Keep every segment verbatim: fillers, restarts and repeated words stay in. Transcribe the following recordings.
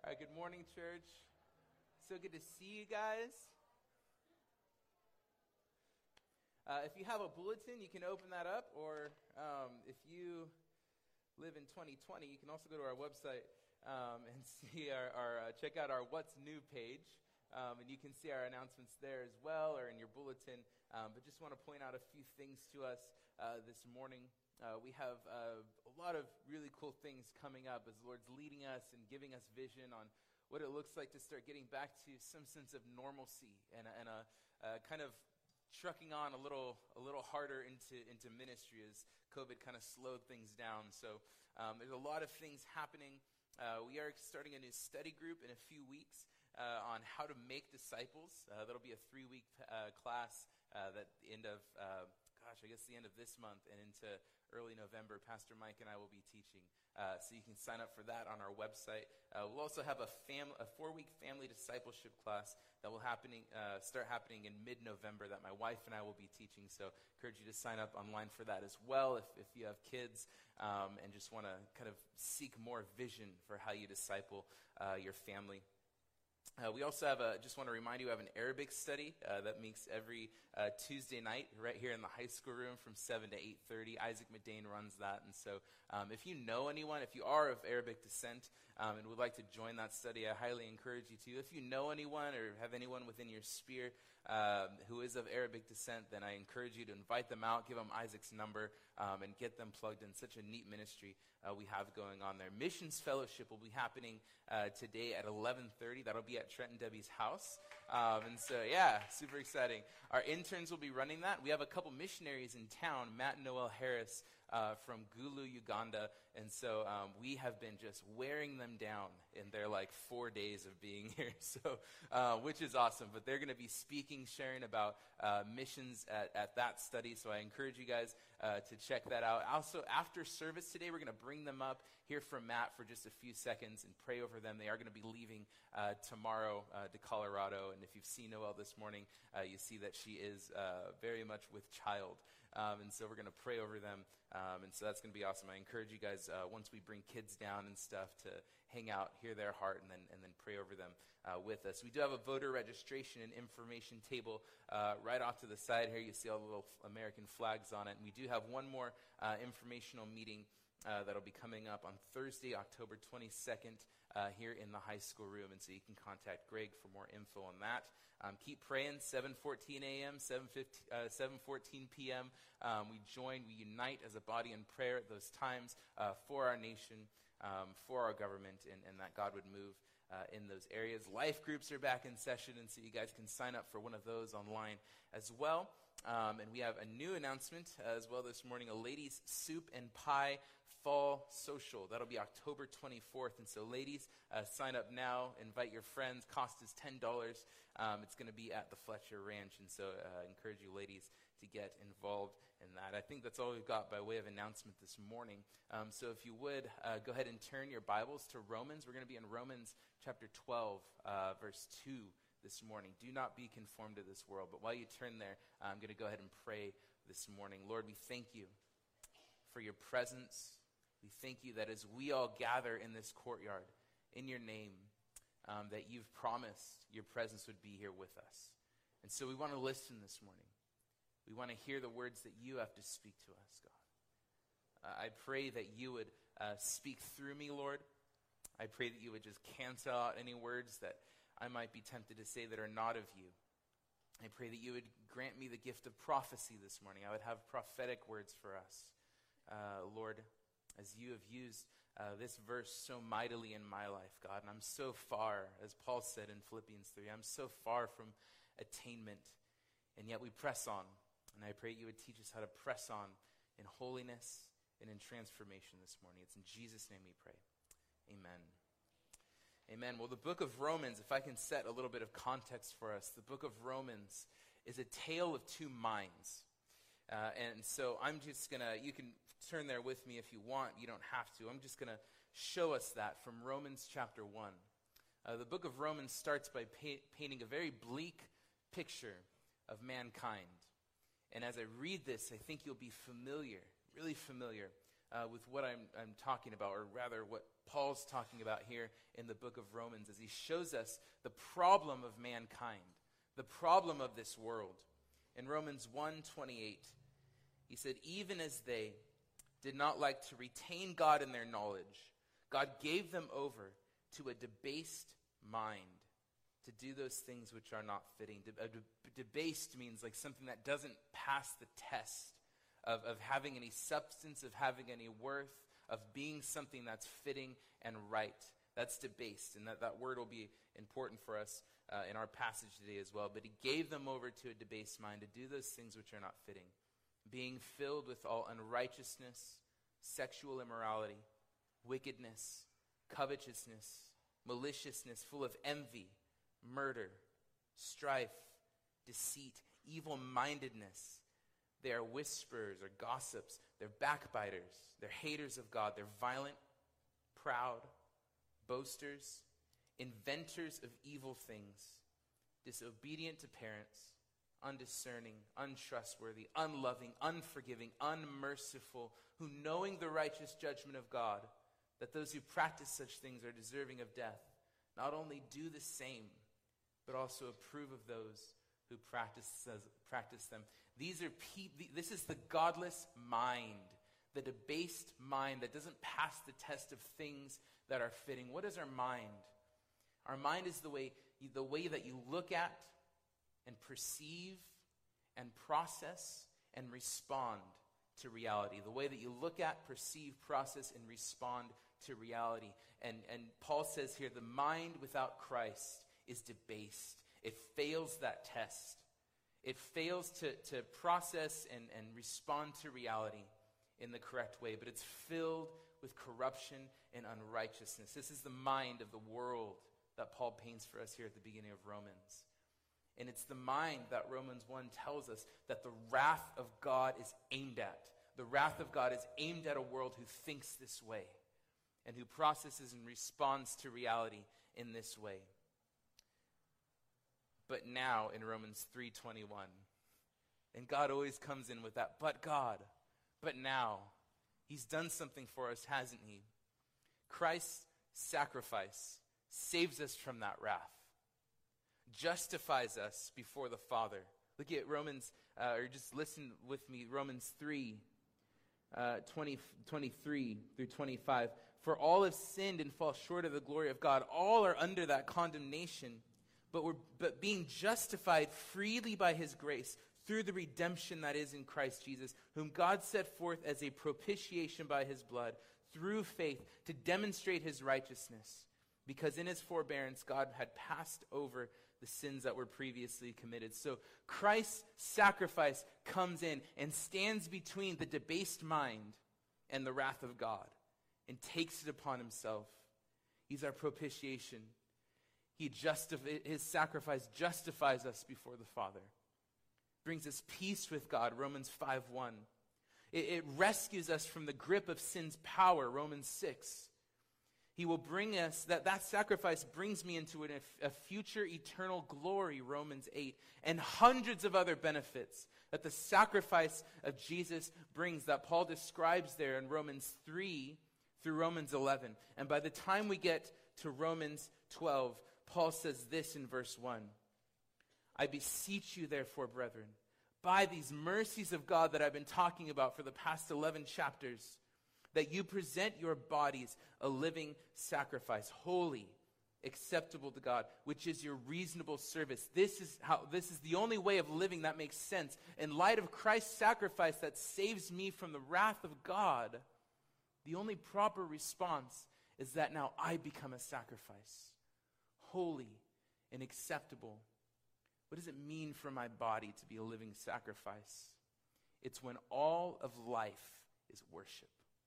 All right, good morning, church. So good to see you guys. Uh, if you have a bulletin, you can open that up, or um, if you live in twenty twenty, you can also go to our website um, and see our, our uh, check out our What's New page, um, and you can see our announcements there as well, or in your bulletin. Um, but just want to point out a few things to us uh, this morning. Uh, we have uh, a lot of really cool things coming up as the Lord's leading us and giving us vision on what it looks like to start getting back to some sense of normalcy and, a- and a, uh, kind of trucking on a little a little harder into, into ministry as COVID kind of slowed things down. So um, there's a lot of things happening. Uh, we are starting a new study group in a few weeks uh, on how to make disciples. Uh, that'll be a three-week uh, class uh, that the end of, uh, gosh, I guess the end of this month and into early November. Pastor Mike and I will be teaching. Uh, so you can sign up for that on our website. Uh, we'll also have a fam- a four-week family discipleship class that will happening uh, start happening in mid-November that my wife and I will be teaching. So encourage you to sign up online for that as well if, if you have kids um, and just want to kind of seek more vision for how you disciple uh, your family. Uh, we also have a, just want to remind you, we have an Arabic study uh, that meets every uh, Tuesday night right here in the high school room from seven to eight thirty. Isaac Medane runs that. And so um, if you know anyone, if you are of Arabic descent um, and would like to join that study, I highly encourage you to. If you know anyone or have anyone within your sphere um, who is of Arabic descent, then I encourage you to invite them out, give them Isaac's number, um, and get them plugged in. Such a neat ministry uh, we have going on there. Missions Fellowship will be happening uh, today at eleven thirty. That'll be at Trent and Debbie's house. Um, and so, yeah, super exciting. Our interns will be running that. We have a couple missionaries in town, Matt and Noel Harris uh, from Gulu, Uganda. And so um, we have been just wearing them down in their like four days of being here, so uh, which is awesome. But they're going to be speaking, sharing about uh, missions at, at that study. So I encourage you guys uh, to check that out. Also, after service today, we're going to bring them up, hear from Matt for just a few seconds, and pray over them. They are going to be leaving uh, tomorrow uh, to Colorado. And if you've seen Noelle this morning, uh, you see that she is uh, very much with child. Um, and so we're going to pray over them. Um, and so that's going to be awesome. I encourage you guys, uh, once we bring kids down and stuff, to hang out, hear their heart, and then and then pray over them uh, with us. We do have a voter registration and information table uh, right off to the side here. You see all the little American flags on it. And we do have one more uh, informational meeting uh, that'll be coming up on Thursday, October twenty-second, uh, here in the high school room. And so you can contact Greg for more info on that. Um, keep praying, seven fourteen a.m., seven fourteen p.m. Um, we join, we unite as a body in prayer at those times uh, for our nation, um, for our government, and, and that God would move uh, in those areas. Life groups are back in session, and so you guys can sign up for one of those online as well. Um, and we have a new announcement uh, as well this morning, a ladies' soup and pie fall social. That'll be October twenty-fourth. And so ladies, uh, sign up now, invite your friends. Cost is ten dollars. Um, it's going to be at the Fletcher Ranch. And so uh, I encourage you ladies to get involved in that. I think that's all we've got by way of announcement this morning. Um, so if you would, uh, go ahead and turn your Bibles to Romans. We're going to be in Romans chapter twelve, uh, verse two this morning. Do not be conformed to this world. But while you turn there, I'm going to go ahead and pray this morning. Lord, we thank you for your presence. We thank you that as we all gather in this courtyard in your name, um, that you've promised your presence would be here with us. And so we want to listen this morning. We want to hear the words that you have to speak to us, God. Uh, I pray that you would uh, speak through me, Lord. I pray that you would just cancel out any words that I might be tempted to say that are not of you. I pray that you would grant me the gift of prophecy this morning. I would have prophetic words for us. Uh, Lord, as you have used uh, this verse so mightily in my life, God, and I'm so far, as Paul said in Philippians three, I'm so far from attainment, and yet we press on. And I pray you would teach us how to press on in holiness and in transformation this morning. It's in Jesus' name we pray. Amen. Amen. Well, the book of Romans, if I can set a little bit of context for us, the book of Romans is a tale of two minds. Uh, and so I'm just going to, you can turn there with me if you want. You don't have to. I'm just going to show us that from Romans chapter one. Uh, the book of Romans starts by pa- painting a very bleak picture of mankind. And as I read this, I think you'll be familiar, really familiar, uh, with what I'm, I'm talking about, or rather what Paul's talking about here in the book of Romans, as he shows us the problem of mankind, the problem of this world. In Romans one twenty-eight, he said, even as they did not like to retain God in their knowledge, God gave them over to a debased mind to do those things which are not fitting. De- de- debased means like something that doesn't pass the test of, of having any substance, of having any worth, of being something that's fitting and right. That's debased, and that, that word will be important for us uh, in our passage today as well. But he gave them over to a debased mind to do those things which are not fitting, being filled with all unrighteousness, sexual immorality, wickedness, covetousness, maliciousness, full of envy, murder, strife, deceit, evil-mindedness. They are whisperers or gossips. They're backbiters. They're haters of God. They're violent, proud, boasters, inventors of evil things, disobedient to parents, undiscerning, untrustworthy, unloving, unforgiving, unmerciful, who knowing the righteous judgment of God, that those who practice such things are deserving of death, not only do the same, but also approve of those who practice, practice them. These are pe- This is the godless mind, the debased mind that doesn't pass the test of things that are fitting. What is our mind? Our mind is the way, the way that you look at and perceive and process and respond to reality. The way that you look at, perceive, process, and respond to reality. And, and Paul says here, the mind without Christ is debased. It fails that test. It fails to, to process and, and respond to reality in the correct way, but it's filled with corruption and unrighteousness. This is the mind of the world that Paul paints for us here at the beginning of Romans. And it's the mind that Romans one tells us that the wrath of God is aimed at. The wrath of God is aimed at a world who thinks this way and who processes and responds to reality in this way. But now in Romans three twenty-one, and God always comes in with that, but God, but now, he's done something for us, hasn't he? Christ's sacrifice saves us from that wrath, justifies us before the Father. Look at Romans, uh, or just listen with me, Romans three, uh, twenty, twenty-three through twenty-five. For all have sinned and fall short of the glory of God. All are under that condemnation, but we're but being justified freely by his grace through the redemption that is in Christ Jesus, whom God set forth as a propitiation by his blood, through faith, to demonstrate his righteousness, because in his forbearance God had passed over the sins that were previously committed. So Christ's sacrifice comes in and stands between the debased mind and the wrath of God and takes it upon himself. He's our propitiation. He justif- his sacrifice justifies us before the Father. Brings us peace with God, Romans five one. It, it rescues us from the grip of sin's power, Romans six. He will bring us, that, that sacrifice brings me into an, a future eternal glory, Romans eight, and hundreds of other benefits that the sacrifice of Jesus brings that Paul describes there in Romans three through Romans eleven. And by the time we get to Romans twelve, Paul says this in verse one. I beseech you, therefore, brethren, by these mercies of God that I've been talking about for the past eleven chapters, that you present your bodies a living sacrifice, holy, acceptable to God, which is your reasonable service. This is how this is the only way of living that makes sense. In light of Christ's sacrifice that saves me from the wrath of God, the only proper response is that now I become a sacrifice, holy and acceptable. What does it mean for my body to be a living sacrifice? It's when all of life is worship.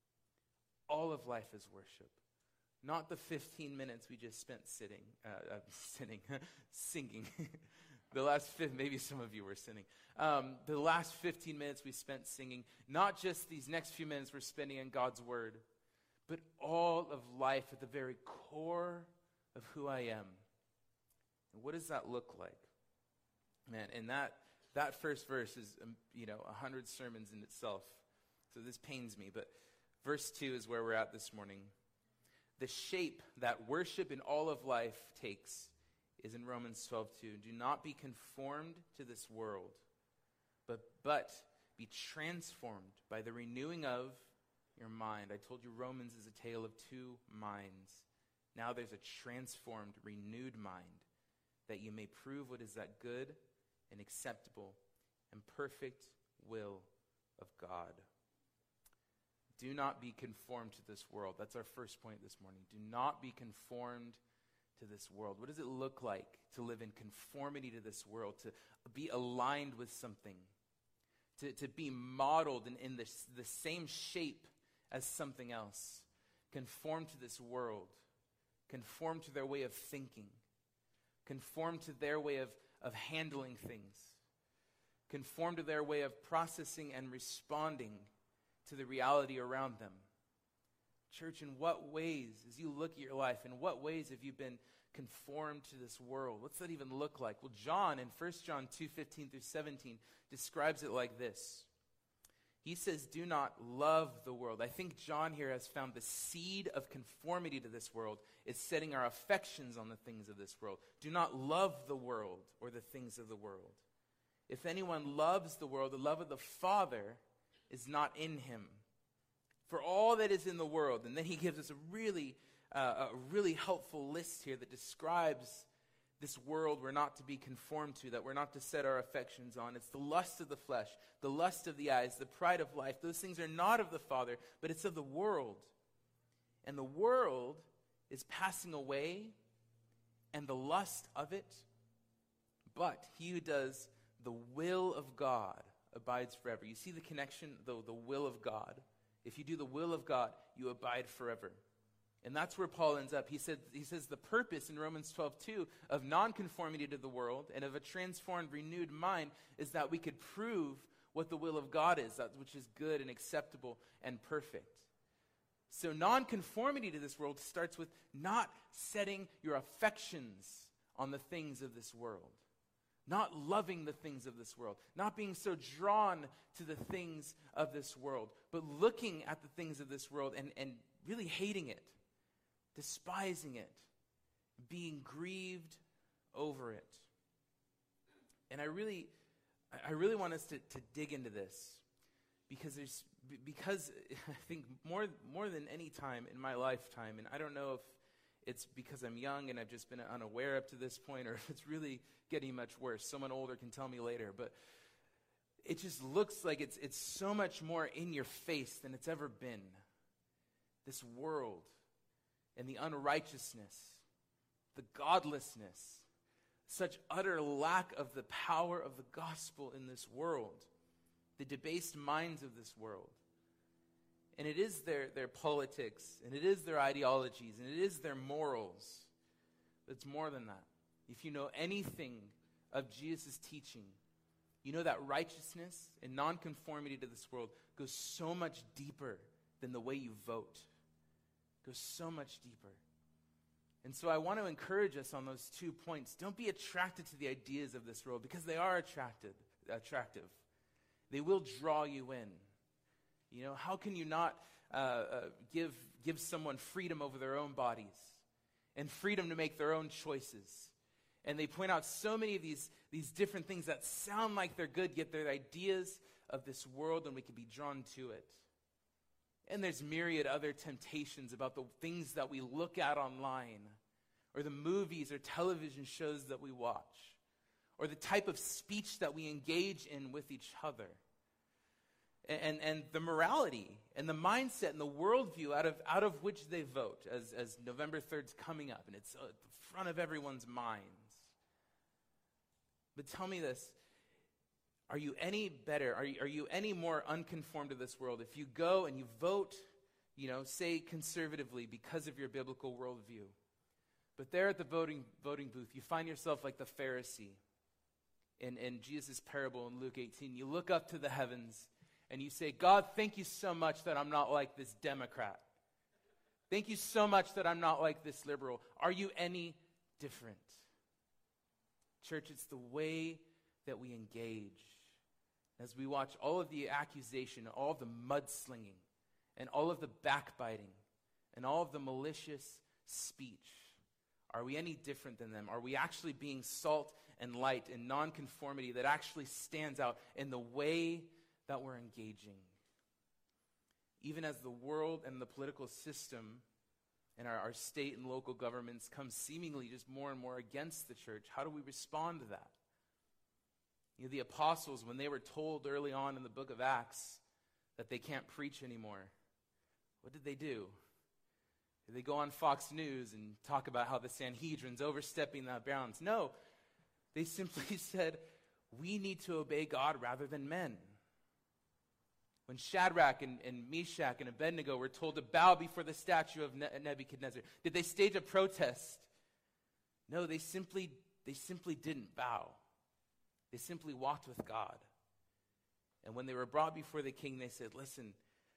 All of life is worship. Not the fifteen minutes we just spent sitting, uh, uh, sitting, singing. The last fifth, maybe some of you were singing. Um, the last fifteen minutes we spent singing. Not just these next few minutes we're spending in God's word, but all of life at the very core of who I am. And what does that look like? Man, and that that first verse is, um, you know, a hundred sermons in itself. So this pains me, but Verse two is where we're at this morning. The shape that worship in all of life takes is in Romans twelve two. Do not be conformed to this world, but, but be transformed by the renewing of your mind. I told you Romans is a tale of two minds. Now there's a transformed, renewed mind, that you may prove what is that good and acceptable and perfect will of God. Do not be conformed to this world. That's our first point this morning. Do not be conformed to this world. What does it look like to live in conformity to this world, to be aligned with something, to, to be modeled in, in this, the same shape as something else? Conform to this world. Conform to their way of thinking. Conform to their way of, of handling things. Conform to their way of processing and responding to the reality around them. Church, in what ways, as you look at your life, in what ways have you been conformed to this world? What's that even look like? Well, John in First John two fifteen through seventeen describes it like this. He says, do not love the world. I think John here has found the seed of conformity to this world is setting our affections on the things of this world. Do not love the world or the things of the world. If anyone loves the world, the love of the Father is not in him. For all that is in the world, and then he gives us a really, uh, a really helpful list here that describes this world we're not to be conformed to, that we're not to set our affections on. It's the lust of the flesh, the lust of the eyes, the pride of life. Those things are not of the Father, but it's of the world. And the world is passing away, and the lust of it, but he who does the will of God abides forever. You see the connection, though, the will of God. If you do the will of God, you abide forever. And that's where Paul ends up. He said, he says the purpose in Romans twelve two of non-conformity to the world and of a transformed, renewed mind is that we could prove what the will of God is, that which is good and acceptable and perfect. So non-conformity to this world starts with not setting your affections on the things of this world. Not loving the things of this world, not being so drawn to the things of this world, but looking at the things of this world and, and really hating it, despising it, being grieved over it. And I really, I really want us to, to dig into this because there's, because I think more, more than any time in my lifetime, and I don't know if it's because I'm young and I've just been unaware up to this point, or if it's really getting much worse. Someone older can tell me later, but it just looks like it's it's so much more in your face than it's ever been. This world and the unrighteousness, the godlessness, such utter lack of the power of the gospel in this world, the debased minds of this world. And it is their, their politics, and it is their ideologies, and it is their morals. But it's more than that. If you know anything of Jesus' teaching, you know that righteousness and nonconformity to this world goes so much deeper than the way you vote. It goes so much deeper. And so I want to encourage us on those two points. Don't be attracted to the ideas of this world because they are attracted, attractive. They will draw you in. You know, how can you not uh, uh, give give someone freedom over their own bodies and freedom to make their own choices? And they point out so many of these, these different things that sound like they're good, yet they're ideas of this world, and we can be drawn to it. And there's myriad other temptations about the things that we look at online, or the movies or television shows that we watch, or the type of speech that we engage in with each other. And, and the morality and the mindset and the worldview out of out of which they vote as, as November third's coming up, and it's at the front of everyone's minds. But tell me this, are you any better, are you, are you any more unconformed to this world if you go and you vote, you know, say conservatively because of your biblical worldview, but there at the voting voting booth you find yourself like the Pharisee in, in Jesus' parable in Luke eighteen. You look up to the heavens and you say, God, thank you so much that I'm not like this Democrat. Thank you so much that I'm not like this liberal. Are you any different? Church, it's the way that we engage. As we watch all of the accusation, all of the mudslinging, and all of the backbiting and all of the malicious speech, are we any different than them? Are we actually being salt and light in nonconformity that actually stands out in the way that we're engaging? Even as the world and the political system and our, our state and local governments come seemingly just more and more against the church, how do we respond to that? You know, the apostles, when they were told early on in the book of Acts that they can't preach anymore, what did they do? Did they go on Fox News and talk about how the Sanhedrin's overstepping the bounds? No. They simply said, we need to obey God rather than men. When Shadrach and, and Meshach and Abednego were told to bow before the statue of ne- Nebuchadnezzar, did they stage a protest? No, they simply, they simply didn't bow. They simply walked with God. And when they were brought before the king, they said, listen,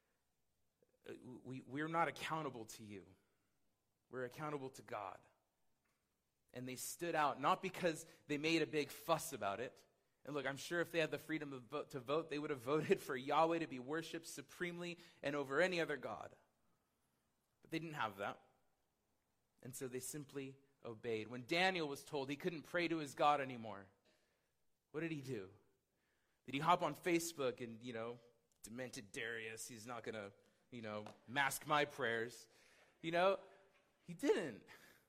we, we're not accountable to you. We're accountable to God. And they stood out, not because they made a big fuss about it. And look, I'm sure if they had the freedom of vote, to vote, they would have voted for Yahweh to be worshipped supremely and over any other god. But they didn't have that. And so they simply obeyed. When Daniel was told he couldn't pray to his God anymore, what did he do? Did he hop on Facebook and, you know, demented Darius, he's not going to, you know, mask my prayers? You know, he didn't.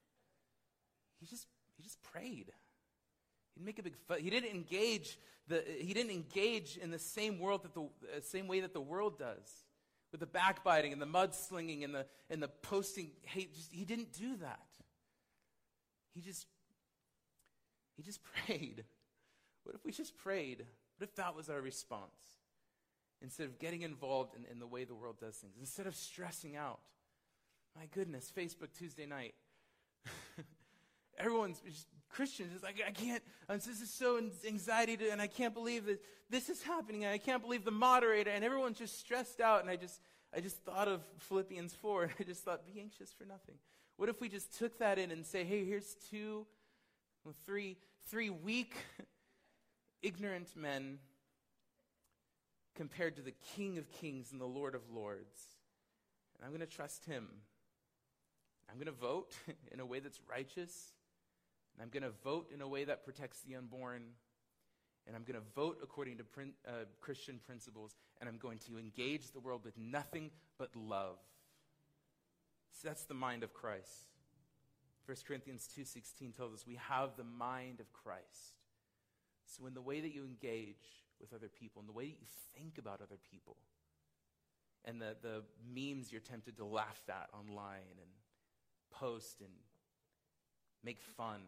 He just he just prayed. He didn't make a big fuss. He didn't engage the he didn't engage in the same world that the uh, same way that the world does, with the backbiting and the mudslinging and the and the posting hate. Just, he didn't do that. He just he just prayed. What if we just prayed? What if that was our response? Instead of getting involved in, in the way the world does things, instead of stressing out. My goodness, Facebook Tuesday night. Everyone's just, Christians, it's like, I can't, this is so anxiety, to, and I can't believe that this is happening, and I can't believe the moderator, and everyone's just stressed out, and I just, I just thought of Philippians four, and I just thought, be anxious for nothing. What if we just took that in and say, hey, here's two, well, three, three weak, ignorant men compared to the King of Kings and the Lord of Lords, and I'm going to trust him. I'm going to vote in a way that's righteous. And I'm going to vote in a way that protects the unborn. And I'm going to vote according to prin- uh, Christian principles. And I'm going to engage the world with nothing but love. So that's the mind of Christ. First Corinthians two sixteen tells us we have the mind of Christ. So in the way that you engage with other people, in the way that you think about other people, and the, the memes you're tempted to laugh at online and post and make fun.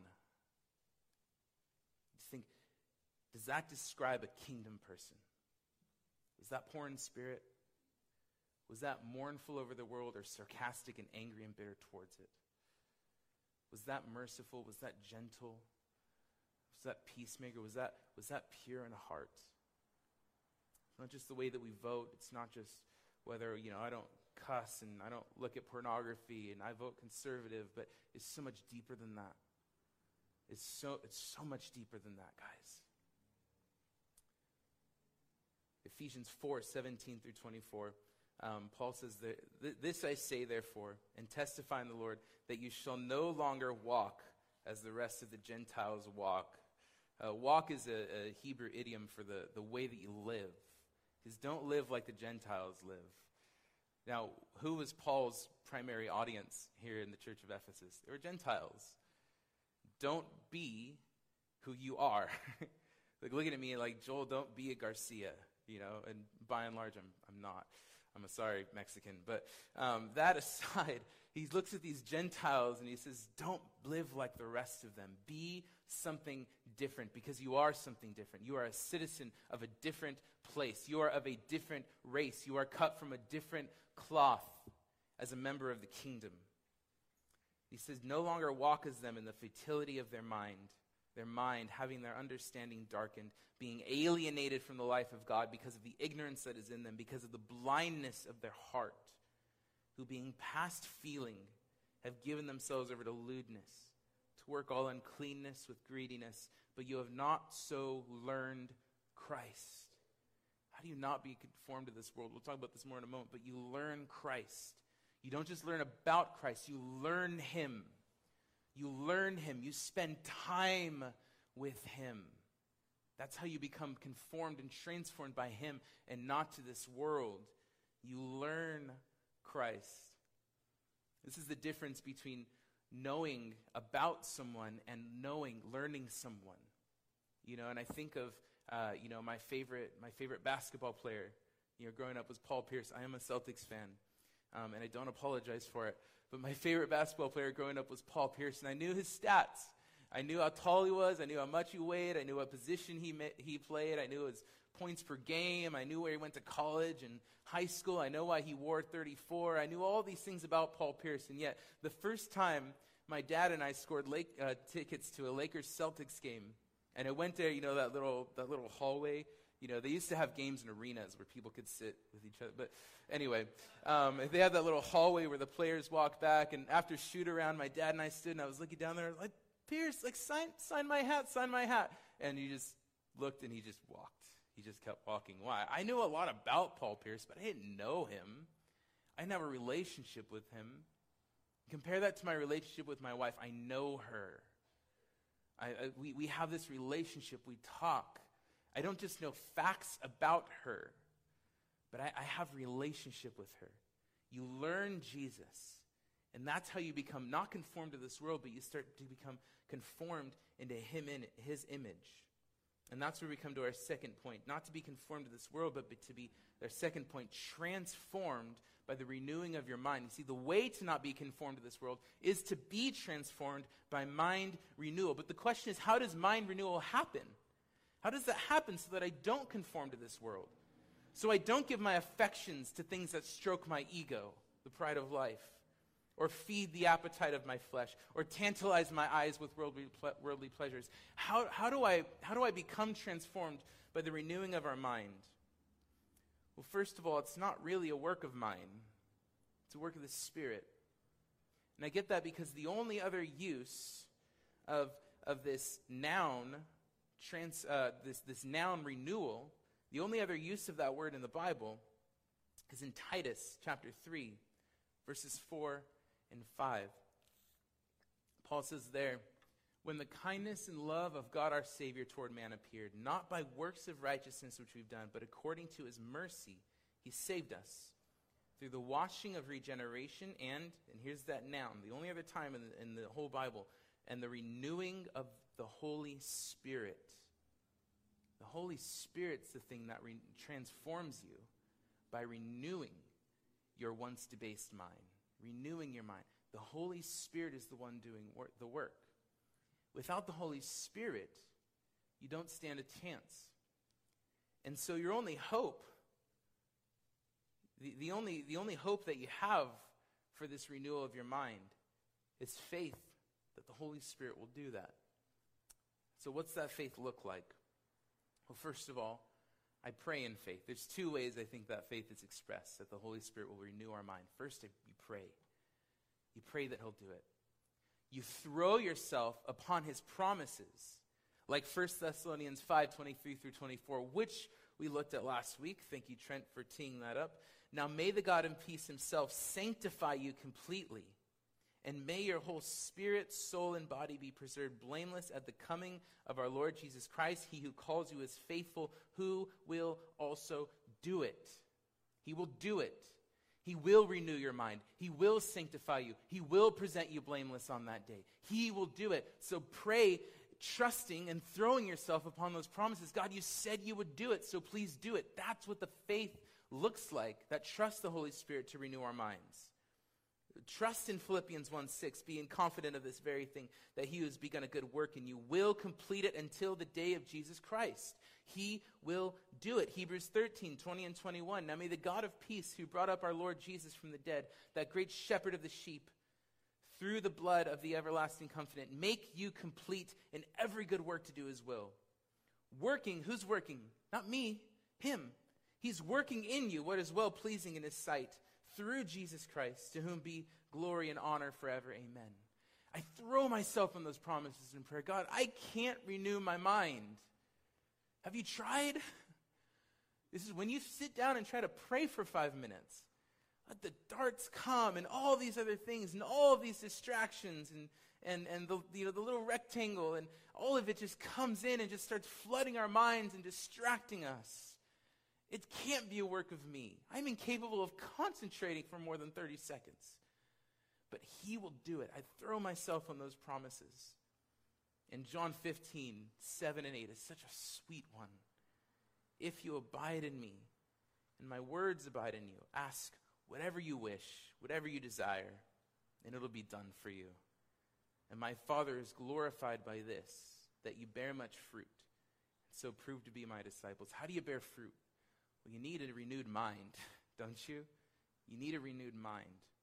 Just think, does that describe a kingdom person? Was that poor in spirit? Was that mournful over the world or sarcastic and angry and bitter towards it? Was that merciful? Was that gentle? Was that peacemaker? Was that, was that pure in heart? It's not just the way that we vote. It's not just whether, you know, I don't cuss and I don't look at pornography and I vote conservative, but it's so much deeper than that. It's so it's so much deeper than that, guys. Ephesians four seventeen through twenty-four, um, Paul says, that, this I say therefore, and testify in the Lord, that you shall no longer walk as the rest of the Gentiles walk. Uh, walk is a, a Hebrew idiom for the, the way that you live. Is don't live like the Gentiles live. Now, who was Paul's primary audience here in the church of Ephesus? They were Gentiles. Don't be who you are. Like looking at me like, Joel, don't be a Garcia, you know, and by and large, I'm I'm not. I'm a sorry Mexican. But um, that aside, he looks at these Gentiles and he says, don't live like the rest of them. Be something different because you are something different. You are a citizen of a different place. You are of a different race. You are cut from a different cloth as a member of the kingdom. He says, no longer walk as them in the futility of their mind, their mind having their understanding darkened, being alienated from the life of God because of the ignorance that is in them, because of the blindness of their heart, who being past feeling have given themselves over to lewdness, to work all uncleanness with greediness, but you have not so learned Christ. How do you not be conformed to this world? We'll talk about this more in a moment, but you learn Christ. You don't just learn about Christ, you learn him. You learn him. You spend time with him. That's how you become conformed and transformed by him and not to this world. You learn Christ. This is the difference between knowing about someone and knowing, learning someone. You know, and I think of, uh, you know, my favorite, my favorite basketball player, you know, growing up was Paul Pierce. I am a Celtics fan, um, and I don't apologize for it. But my favorite basketball player growing up was Paul Pierce, and I knew his stats. I knew how tall he was. I knew how much he weighed. I knew what position he ma- he played. I knew his points per game. I knew where he went to college and high school. I know why he wore thirty-four. I knew all these things about Paul Pierce, and yet the first time my dad and I scored Lake, uh, tickets to a Lakers-Celtics game, and I went there, you know, that little that little hallway. You know, they used to have games in arenas where people could sit with each other. But anyway, um, they had that little hallway where the players walked back. And after shoot around, my dad and I stood, and I was looking down there, like, Pierce, like, sign, sign my hat, sign my hat. And he just looked, and he just walked. He just kept walking. Why? I knew a lot about Paul Pierce, but I didn't know him. I didn't have a relationship with him. Compare that to my relationship with my wife. I know her. I, I, we, we have this relationship. We talk. I don't just know facts about her, but I, I have relationship with her. You learn Jesus, and that's how you become not conformed to this world, but you start to become conformed into him in his image. And that's where we come to our second point, not to be conformed to this world, but to be, our second point, transformed by the renewing of your mind. You see, the way to not be conformed to this world is to be transformed by mind renewal. But the question is, how does mind renewal happen? How does that happen so that I don't conform to this world? So I don't give my affections to things that stroke my ego, the pride of life, or feed the appetite of my flesh, or tantalize my eyes with worldly, ple- worldly pleasures. How, how, do I, how do I become transformed by the renewing of our mind? Well, first of all, it's not really a work of mine. It's a work of the Spirit. And I get that because the only other use of, of this noun Trans, uh, this, this noun renewal, the only other use of that word in the Bible is in Titus chapter three, verses four and five. Paul says there, when the kindness and love of God our Savior toward man appeared, not by works of righteousness which we've done, but according to his mercy, he saved us through the washing of regeneration and, and here's that noun, the only other time in the, in the whole Bible, and the renewing of the Holy Spirit. The Holy Spirit's the thing that re- transforms you by renewing your once debased mind. Renewing your mind. The Holy Spirit is the one doing wor- the work. Without the Holy Spirit, you don't stand a chance. And so your only hope, the, the only the only hope that you have for this renewal of your mind is faith that the Holy Spirit will do that. So what's that faith look like? Well, first of all, I pray in faith. There's two ways I think that faith is expressed, that the Holy Spirit will renew our mind. First, you pray. You pray that he'll do it. You throw yourself upon his promises, like First Thessalonians five, twenty-three through twenty-four, which we looked at last week. Thank you, Trent, for teeing that up. Now may the God in peace himself sanctify you completely, and may your whole spirit, soul, and body be preserved blameless at the coming of our Lord Jesus Christ. He who calls you is faithful, who will also do it. He will do it. He will renew your mind. He will sanctify you. He will present you blameless on that day. He will do it. So pray, trusting and throwing yourself upon those promises. God, you said you would do it, so please do it. That's what the faith looks like, that trusts the Holy Spirit to renew our minds. Trust in Philippians one six, being confident of this very thing, that he who has begun a good work in you will complete it until the day of Jesus Christ. He will do it. Hebrews thirteen, twenty and twenty-one. Now may the God of peace, who brought up our Lord Jesus from the dead, that great shepherd of the sheep, through the blood of the everlasting covenant, make you complete in every good work to do his will. Working, who's working? Not me, him. He's working in you what is well-pleasing in his sight, through Jesus Christ, to whom be glory and honor forever. Amen. I throw myself on those promises in prayer. God, I can't renew my mind. Have you tried? This is when you sit down and try to pray for five minutes. Let the darts come and all these other things and all of these distractions and and and the you know the little rectangle and all of it just comes in and just starts flooding our minds and distracting us. It can't be a work of me. I'm incapable of concentrating for more than thirty seconds. But he will do it. I throw myself on those promises. And John fifteen, seven and eight is such a sweet one. If you abide in me, and my words abide in you, ask whatever you wish, whatever you desire, and it'll be done for you. And my Father is glorified by this, that you bear much fruit. So prove to be my disciples. How do you bear fruit? Well, you need a renewed mind, don't you? You need a renewed mind.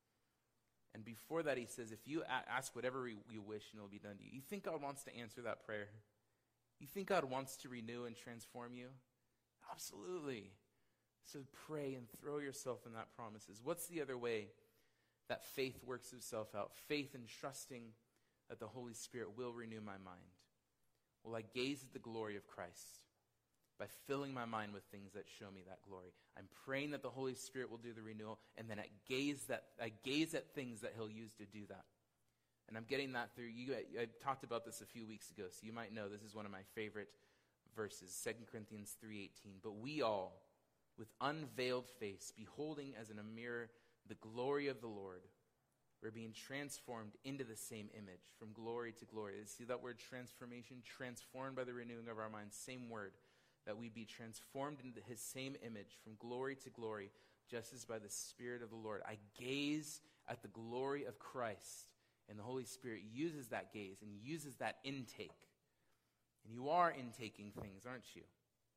And before that, he says, if you a- ask whatever you wish, and it'll be done to you. You think God wants to answer that prayer? You think God wants to renew and transform you? Absolutely. So pray and throw yourself in that promises. What's the other way that faith works itself out? Faith in trusting that the Holy Spirit will renew my mind. Well, I gaze at the glory of Christ by filling my mind with things that show me that glory. I'm praying that the Holy Spirit will do the renewal, and then I gaze that I gaze at things that he'll use to do that. And I'm getting that through, you. I, I talked about this a few weeks ago, so you might know this is one of my favorite verses, Second Corinthians three eighteen. But we all, with unveiled face, beholding as in a mirror the glory of the Lord, we're being transformed into the same image, from glory to glory. See that word transformation? Transformed by the renewing of our minds. Same word. That we be transformed into his same image, from glory to glory, just as by the Spirit of the Lord. I gaze at the glory of Christ, and the Holy Spirit uses that gaze and uses that intake. And you are intaking things, aren't you?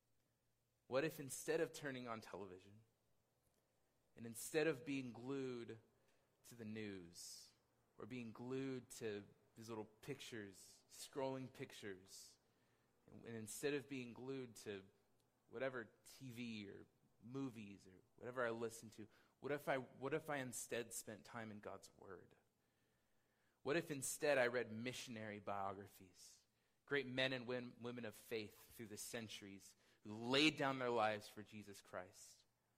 What if instead of turning on television, and instead of being glued to the news, or being glued to these little pictures, scrolling pictures, and, and instead of being glued to whatever T V or movies or whatever I listen to, what if I what if I instead spent time in God's Word? What if instead I read missionary biographies, great men and win, women of faith through the centuries who laid down their lives for Jesus Christ?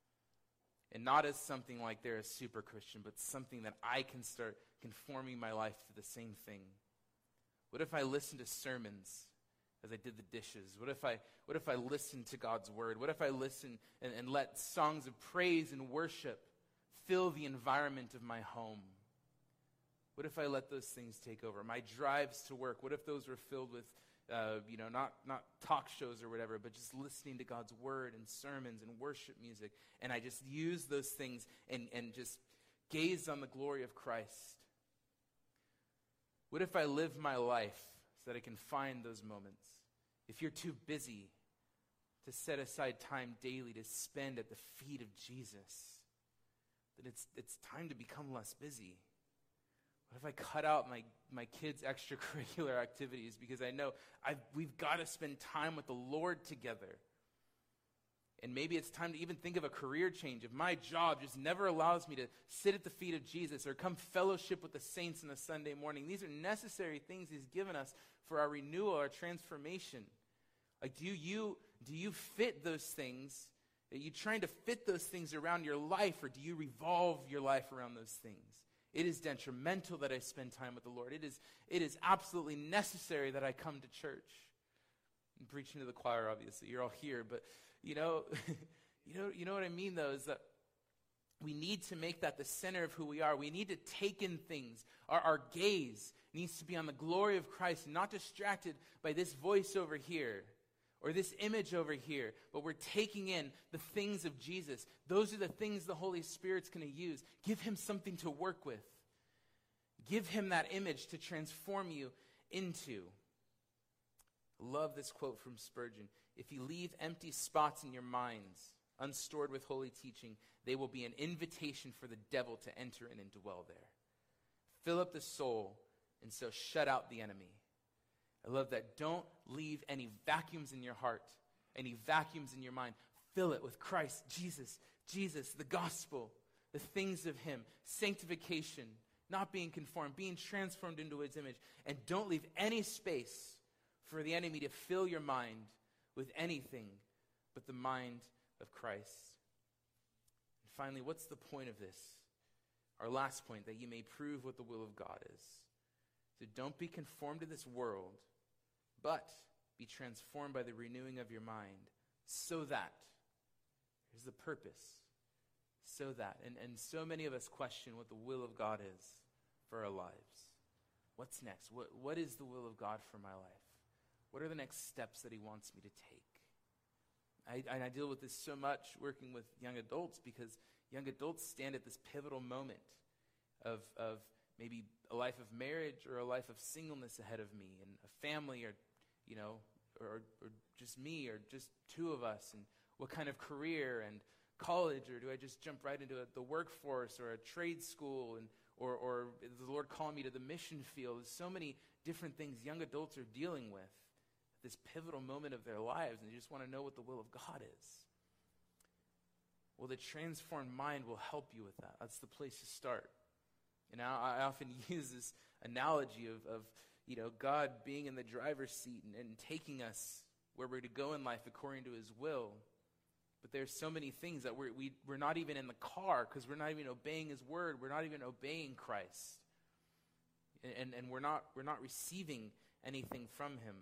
And not as something like they're a super Christian, but something that I can start conforming my life to the same thing. What if I listened to sermons as I did the dishes? What if I what if I listened to God's Word? What if I listened and, and let songs of praise and worship fill the environment of my home? What if I let those things take over? My drives to work, what if those were filled with Uh, you know, not, not talk shows or whatever, but just listening to God's Word and sermons and worship music. And I just use those things and, and just gaze on the glory of Christ. What if I live my life so that I can find those moments? If you're too busy to set aside time daily to spend at the feet of Jesus, then it's it's time to become less busy. What if I cut out my, my kids' extracurricular activities because I know I've, we've got to spend time with the Lord together? And maybe it's time to even think of a career change. If my job just never allows me to sit at the feet of Jesus or come fellowship with the saints on a Sunday morning, these are necessary things he's given us for our renewal, our transformation. Like, do you, do you fit those things? Are you trying to fit those things around your life, or do you revolve your life around those things? It is detrimental that I spend time with the Lord. It is, it is absolutely necessary that I come to church. I'm preaching to the choir, obviously. You're all here, but you know, you know, you know what I mean, though, is that we need to make that the center of who we are. We need to take in things. Our, our gaze needs to be on the glory of Christ, not distracted by this voice over here or this image over here, but we're taking in the things of Jesus. Those are the things the Holy Spirit's going to use. Give him something to work with. Give him that image to transform you into. I love this quote from Spurgeon. If you leave empty spots in your minds, unstored with holy teaching, they will be an invitation for the devil to enter in and dwell there. Fill up the soul, and so shut out the enemy. I love that. Don't leave any vacuums in your heart, any vacuums in your mind. Fill it with Christ, Jesus, Jesus, the gospel, the things of him, sanctification, not being conformed, being transformed into his image. And don't leave any space for the enemy to fill your mind with anything but the mind of Christ. And finally, what's the point of this? Our last point, that you may prove what the will of God is. So don't be conformed to this world, but be transformed by the renewing of your mind, so that, here's the purpose, so that, and, and so many of us question what the will of God is for our lives. What's next? What, what is the will of God for my life? What are the next steps that he wants me to take? I, and I deal with this so much working with young adults, because young adults stand at this pivotal moment of, of maybe a life of marriage or a life of singleness ahead of me, and a family, or, you know, or, or just me, or just two of us, and what kind of career, and college, or do I just jump right into a, the workforce or a trade school, and or, or is the Lord calling me to the mission field? There's so many different things young adults are dealing with at this pivotal moment of their lives, and they just want to know what the will of God is. Well, the transformed mind will help you with that. That's the place to start. And I, I often use this analogy of, of, you know, God being in the driver's seat and, and taking us where we're to go in life according to his will. But there's so many things that we're, we, we're not even in the car because we're not even obeying his word. We're not even obeying Christ. And, and we're not we're not receiving anything from him.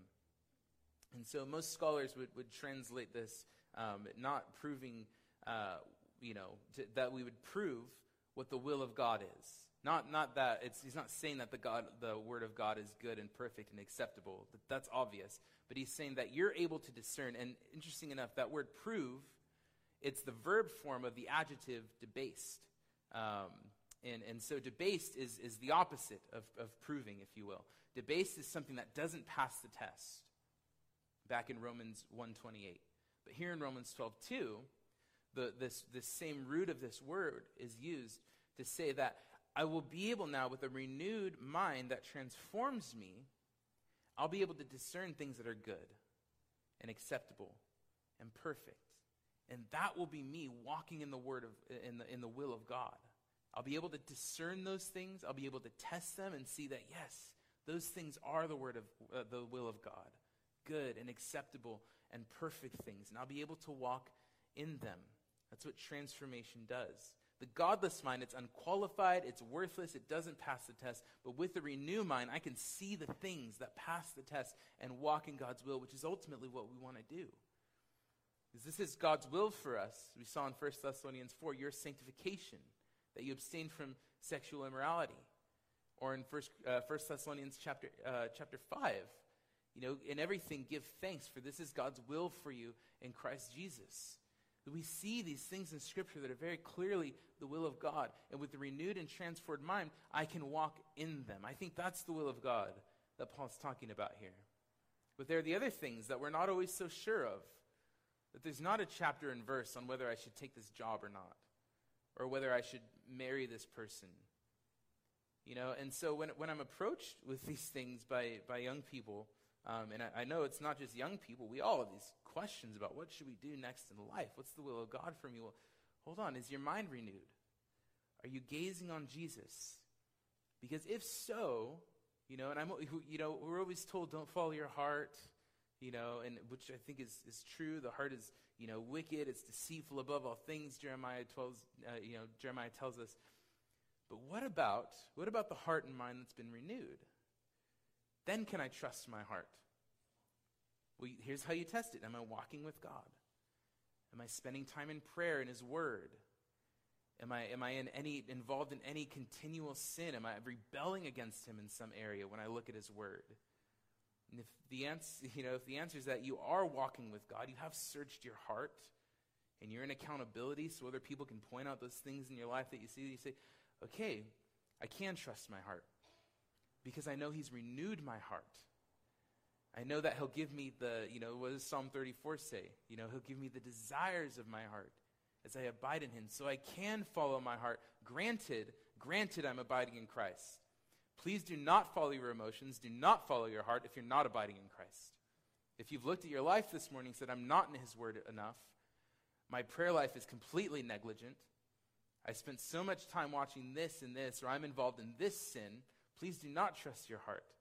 And so most scholars would, would translate this um, not proving, uh, you know, to, that we would prove what the will of God is. Not not that, it's, he's not saying that the God, the word of God is good and perfect and acceptable. That, that's obvious. But he's saying that you're able to discern. And interesting enough, that word prove, it's the verb form of the adjective debased. Um, and, and so debased is, is the opposite of, of proving, if you will. Debased is something that doesn't pass the test. Back in Romans one twenty-eight. But here in Romans twelve two, the, this, this same root of this word is used to say that I will be able now, with a renewed mind that transforms me, I'll be able to discern things that are good and acceptable and perfect. And that will be me walking in the word of in the in the will of God. I'll be able to discern those things. I'll be able to test them and see that, yes, those things are the word of uh, the will of God, good and acceptable and perfect things. And I'll be able to walk in them. That's what transformation does. The godless mind, it's unqualified, it's worthless, it doesn't pass the test. But with the renewed mind, I can see the things that pass the test and walk in God's will, which is ultimately what we want to do. Because this is God's will for us. We saw in First Thessalonians four, your sanctification, that you abstain from sexual immorality. Or in First, uh, First Thessalonians chapter, uh, chapter five, you know, in everything give thanks, for this is God's will for you in Christ Jesus. We see these things in Scripture that are very clearly the will of God. And with the renewed and transformed mind, I can walk in them. I think that's the will of God that Paul's talking about here. But there are the other things that we're not always so sure of. That there's not a chapter and verse on whether I should take this job or not. Or whether I should marry this person. You know, and so when when I'm approached with these things by, by young people, um, and I, I know it's not just young people, we all have these questions about what should we do next in life? What's the will of God for me? Well, hold on, is your mind renewed? Are you gazing on Jesus? Because if so, you know, and I'm, you know, we're always told don't follow your heart, you know, and which I think is, is true. The heart is, you know, wicked. It's deceitful above all things. Jeremiah twelve, uh, you know, Jeremiah tells us. But what about what about the heart and mind that's been renewed? Then can I trust my heart? Well, here's how you test it. Am I walking with God? Am I spending time in prayer in his word? Am I am I in any involved in any continual sin? Am I rebelling against him in some area when I look at his word? And if the answer, you know, if the answer is that you are walking with God, you have searched your heart, and you're in accountability so other people can point out those things in your life that you see, you say, okay, I can trust my heart because I know he's renewed my heart. I know that he'll give me the, you know, what does Psalm thirty-four say? You know, he'll give me the desires of my heart as I abide in him. So I can follow my heart. Granted, granted I'm abiding in Christ. Please do not follow your emotions. Do not follow your heart if you're not abiding in Christ. If you've looked at your life this morning and said, I'm not in his word enough, my prayer life is completely negligent, I spent so much time watching this and this, or I'm involved in this sin, please do not trust your heart.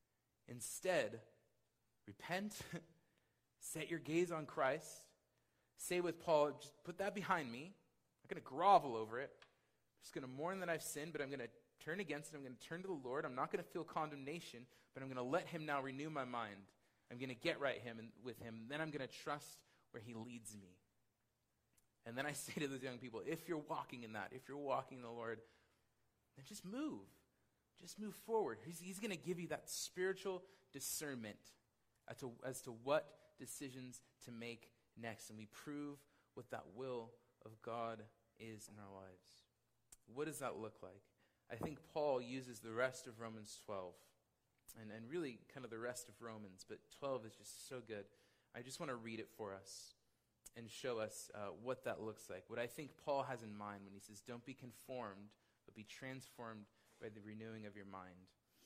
Instead, repent, set your gaze on Christ, say with Paul, just put that behind me. I'm going to grovel over it. I'm just going to mourn that I've sinned, but I'm going to turn against it. I'm going to turn to the Lord. I'm not going to feel condemnation, but I'm going to let him now renew my mind. I'm going to get right him and with him. Then I'm going to trust where he leads me. And then I say to those young people, if you're walking in that, if you're walking in the Lord, then just move. Just move forward. He's, he's going to give you that spiritual discernment as to, as to what decisions to make next. And we prove what that will of God is in our lives. What does that look like? I think Paul uses the rest of Romans twelve, and, and really kind of the rest of Romans, but twelve is just so good. I just want to read it for us and show us uh, what that looks like. What I think Paul has in mind when he says, don't be conformed, but be transformed by the renewing of your mind.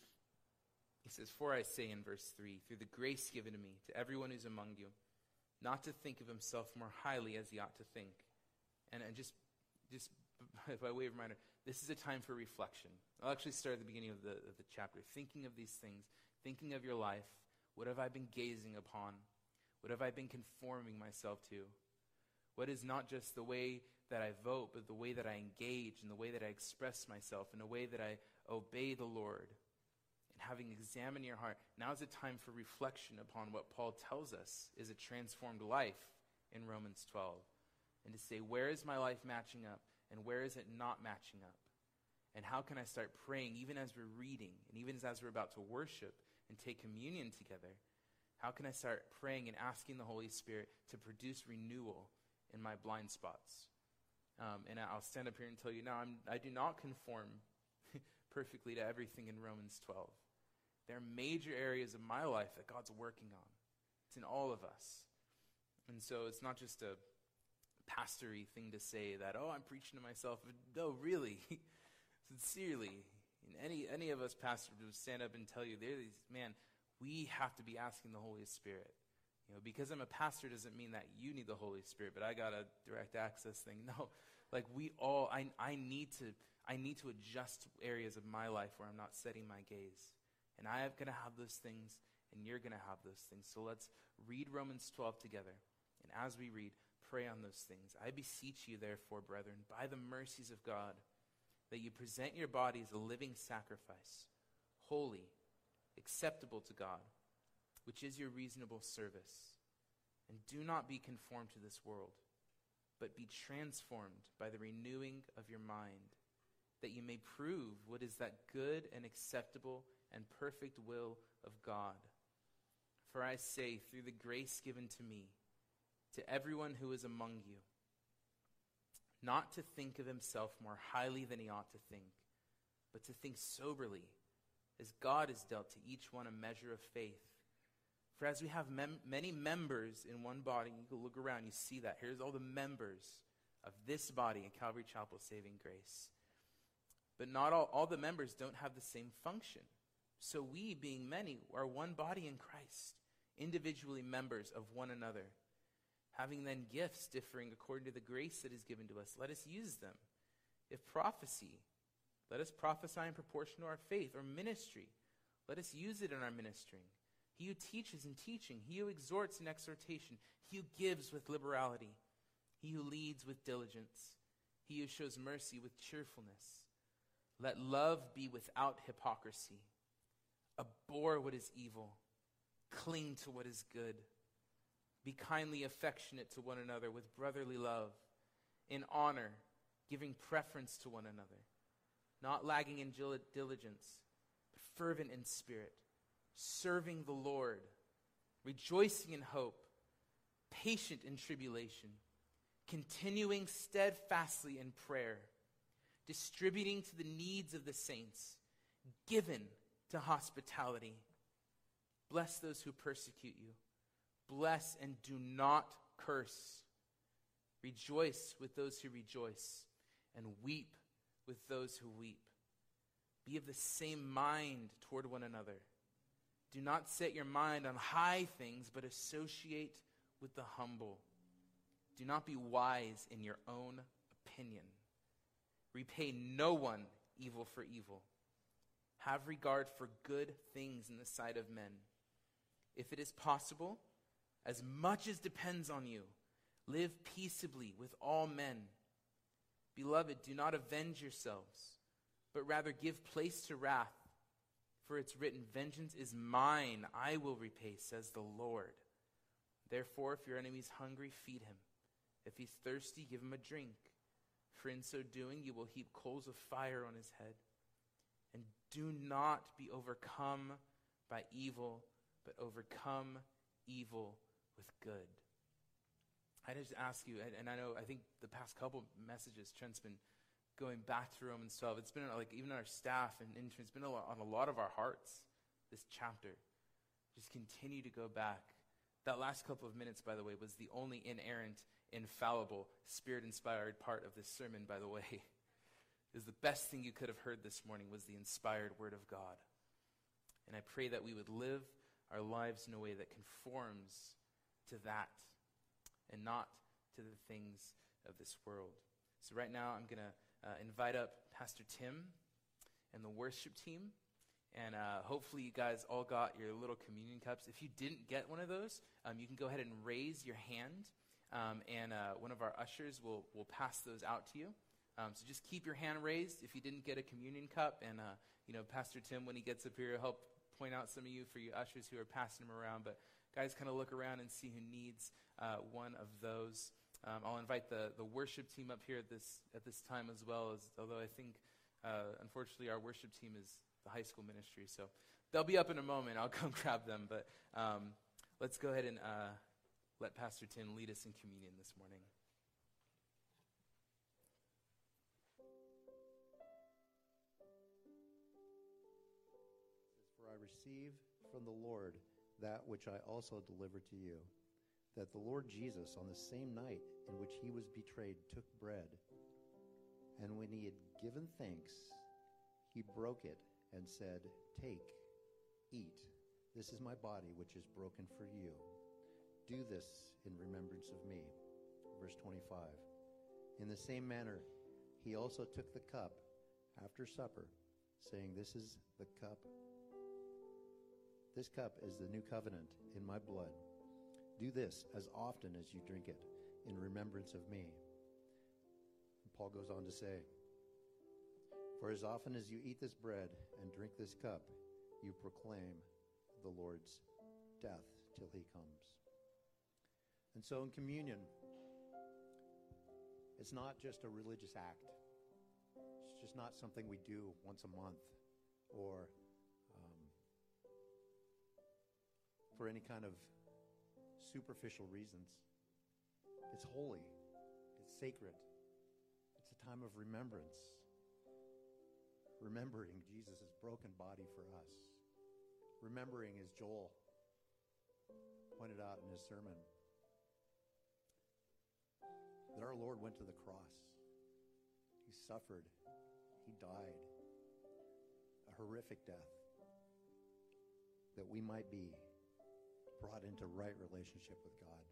He says, for I say in verse three, through the grace given to me, to everyone who's among you, not to think of himself more highly as he ought to think. And, and just, just by way of reminder, this is a time for reflection. I'll actually start at the beginning of the, of the chapter, thinking of these things, thinking of your life. What have I been gazing upon? What have I been conforming myself to? What is not just the way that I vote, but the way that I engage and the way that I express myself and the way that I obey the Lord? And having examined your heart, now is a time for reflection upon what Paul tells us is a transformed life in Romans twelve. And to say, where is my life matching up and where is it not matching up? And how can I start praying even as we're reading and even as we're about to worship and take communion together? How can I start praying and asking the Holy Spirit to produce renewal in my blind spots? Um, and I'll stand up here and tell you now, I'm, I do not conform perfectly to everything in Romans twelve. There are major areas of my life that God's working on. It's in all of us. And so it's not just a pastory thing to say that, oh, I'm preaching to myself. But no, really, sincerely, and any any of us pastors would stand up and tell you, there these man, we have to be asking the Holy Spirit. You know, because I'm a pastor doesn't mean that you need the Holy Spirit, but I got a direct access thing. No, like we all, I I need to I need to adjust areas of my life where I'm not setting my gaze. And I am going to have those things, and you're going to have those things. So let's read Romans twelve together. And as we read, pray on those things. I beseech you, therefore, brethren, by the mercies of God, that you present your bodies a living sacrifice, holy, acceptable to God, which is your reasonable service. And do not be conformed to this world, but be transformed by the renewing of your mind, that you may prove what is that good and acceptable and perfect will of God. For I say, through the grace given to me, to everyone who is among you, not to think of himself more highly than he ought to think, but to think soberly, as God has dealt to each one a measure of faith. For as we have mem- many members in one body, you can look around, you see that. Here's all the members of this body in Calvary Chapel Saving Grace. But not all, all the members don't have the same function. So we, being many, are one body in Christ, individually members of one another. Having then gifts differing according to the grace that is given to us, let us use them. If prophecy, let us prophesy in proportion to our faith, or ministry, let us use it in our ministering. He who teaches in teaching, he who exhorts in exhortation, he who gives with liberality, he who leads with diligence, he who shows mercy with cheerfulness. Let love be without hypocrisy. Abhor what is evil. Cling to what is good. Be kindly affectionate to one another with brotherly love, in honor, giving preference to one another, not lagging in diligence, but fervent in spirit, serving the Lord, rejoicing in hope, patient in tribulation, continuing steadfastly in prayer, distributing to the needs of the saints, given to hospitality. Bless those who persecute you. Bless and do not curse. Rejoice with those who rejoice, and weep with those who weep. Be of the same mind toward one another. Do not set your mind on high things, but associate with the humble. Do not be wise in your own opinion. Repay no one evil for evil. Have regard for good things in the sight of men. If it is possible, as much as depends on you, Live peaceably with all men. Beloved, do not avenge yourselves, but rather give place to wrath. For it's written, vengeance is mine, I will repay, says the Lord. Therefore, if your enemy is hungry, feed him. If he's thirsty, give him a drink. For in so doing, you will heap coals of fire on his head. And do not be overcome by evil, but overcome evil with good. I just ask you, and, and I know, I think the past couple messages, Trent's been going back to Romans twelve. It's been like, even our staff and interns, it's been a lot, on a lot of our hearts, this chapter. Just continue to go back. That last couple of minutes, by the way, was the only inerrant, infallible, spirit-inspired part of this sermon, by the way. Is the best thing you could have heard this morning was the inspired word of God. And I pray that we would live our lives in a way that conforms to that and not to the things of this world. So right now I'm going to uh, invite up Pastor Tim and the worship team. And uh, hopefully you guys all got your little communion cups. If you didn't get one of those, um, you can go ahead and raise your hand. Um, and uh, one of our ushers will, will pass those out to you. Um, so just keep your hand raised if you didn't get a communion cup. And, uh, you know, Pastor Tim, when he gets up here, will help point out some of you for you ushers who are passing them around. But guys, kind of look around and see who needs uh, one of those. Um, I'll invite the, the worship team up here at this at this time as well, as although I think, uh, unfortunately, our worship team is the high school ministry. So they'll be up in a moment. I'll come grab them. But um, let's go ahead and uh, let Pastor Tim lead us in communion this morning. For I received from the Lord that which I also delivered to you, that the Lord Jesus, on the same night in which he was betrayed, took bread. And when he had given thanks, he broke it and said, "Take, eat. This is my body, which is broken for you. Do this in remembrance of me." Verse twenty-five. In the same manner, he also took the cup after supper, saying, "This is the cup. This cup is the new covenant in my blood. Do this as often as you drink it in remembrance of me." And Paul goes on to say, "For as often as you eat this bread and drink this cup, you proclaim the Lord's death till he comes." And so in communion, it's not just a religious act. It's just not something we do once a month or um, for any kind of superficial reasons. It's holy. It's sacred. It's a time of remembrance. Remembering Jesus' broken body for us. Remembering, as Joel pointed out in his sermon, that our Lord went to the cross. He suffered. He died. A horrific death. That we might be brought into right relationship with God.